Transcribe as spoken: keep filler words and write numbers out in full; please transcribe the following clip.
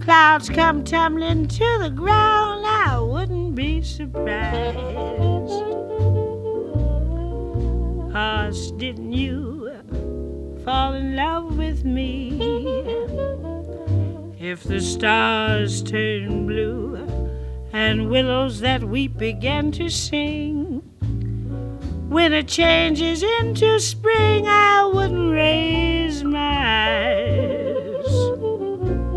clouds come tumbling to the ground, I wouldn't be surprised. Hush, didn't you fall in love with me? If the stars turn blue and willows that weep began to sing, winter changes into spring, I wouldn't raise my eyes.